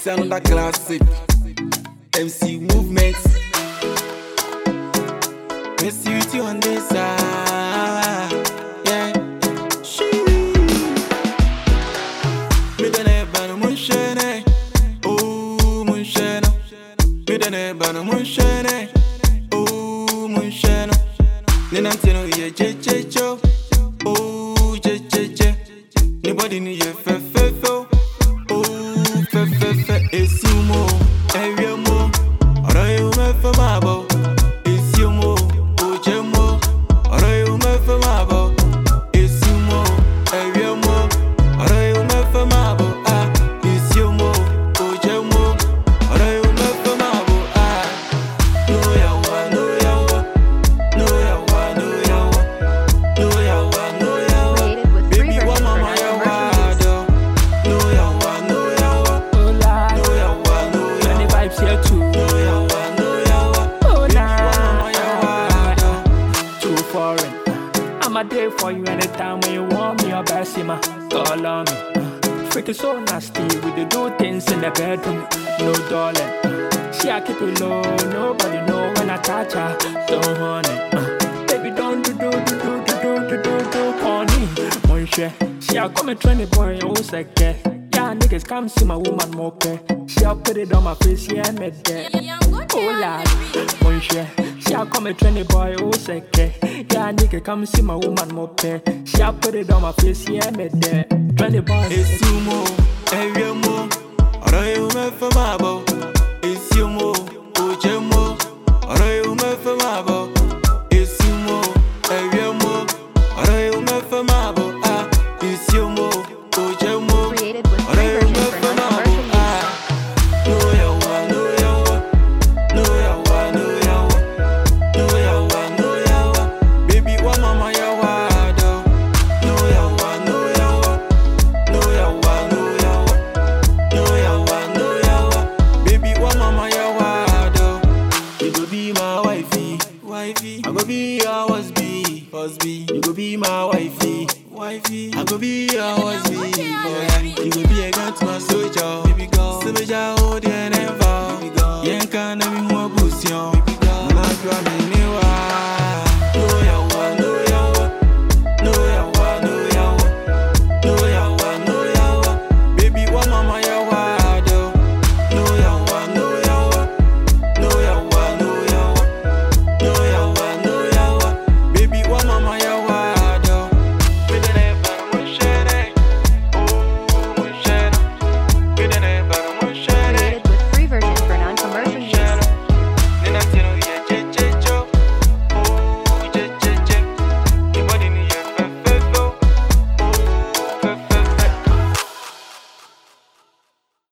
another classic. MC movement. Miss you on this side. Yeah. Me the neba no munshene. Oh munshene. Me the neba no munshene. Oh munshene. Ninantino ye che. Oh che. Nobody need ye fe. Oh fe. Esimo. Eviemo. Ora you me fe mabo. Esimo. Ojemo. Ora you me fe mabo. Esimo. Eviemo. Ora you me fe mabo. Ah. Esimo. Ojemo. Ora you me fe mabo. Ah. No yawa. Created with free Baby, versions one for mama non-commercial use. No yawa. Oh Lord, No yawa. many vibes here too. No yawa. Oh Baby, one Lord, too foreign. I'm a day for you anytime when you want me or Bessima. Call on me. Freaking so nasty, we do things in the bedroom. No darling. See I keep it low, nobody know when I touch her. Don't honey. Baby don't do pony. Mon cher, see I come and train the boy, oh second. Yeah, niggas come see my woman more care. See I put it on my face, yeah, me there. Oh lad, mon cher, see I come and train the boy, oh second. Yeah, nigga come see my woman more care. See I put it on my face, yeah, me there. Train the boy. Esimo, eviemo. Ora you me fe mabo. Esimo, ojemo. Ora you me fe mabo. Esimo, eviemo. Ora you me fe mabo. Ah, esimo, ojemo. Created with Ora free you versions me for fe mabo. non-commercial use. Ah, no yawa. Baby, one mama yawa do. No yawa. Baby, one mama yawa do. You go be my wifey. I go be your husband. You go be my wifey. I go be your husband. You go be a gun to my soldier. Baby girl, soldier, hold your